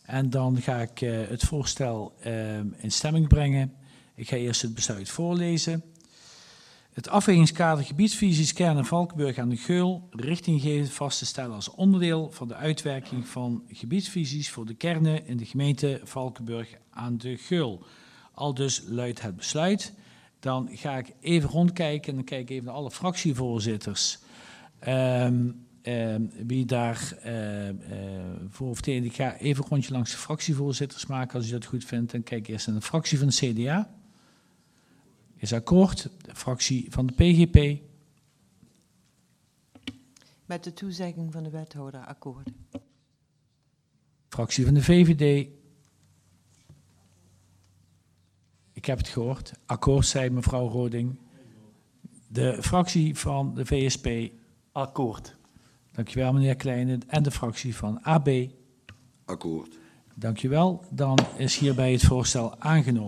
En dan ga ik het voorstel in stemming brengen. Ik ga eerst het besluit voorlezen. Het afwegingskader gebiedsvisies Kern en Valkenburg aan de Geul richtinggevend vast te stellen als onderdeel van de uitwerking van gebiedsvisies voor de kernen in de gemeente Valkenburg aan de Geul. Aldus luidt het besluit. Dan ga ik even rondkijken en dan kijk ik even naar alle fractievoorzitters. Wie daar voor of tegen. Ik ga even een rondje langs de fractievoorzitters maken als u dat goed vindt. Dan kijk ik eerst naar de fractie van de CDA. Is akkoord. De fractie van de PGP. Met de toezegging van de wethouder akkoord. Fractie van de VVD. Ik heb het gehoord. Akkoord, zei mevrouw Roding. De fractie van de VSP. Akkoord. Dankjewel, meneer Kleine. En de fractie van AB. Akkoord. Dankjewel. Dan is hierbij het voorstel aangenomen.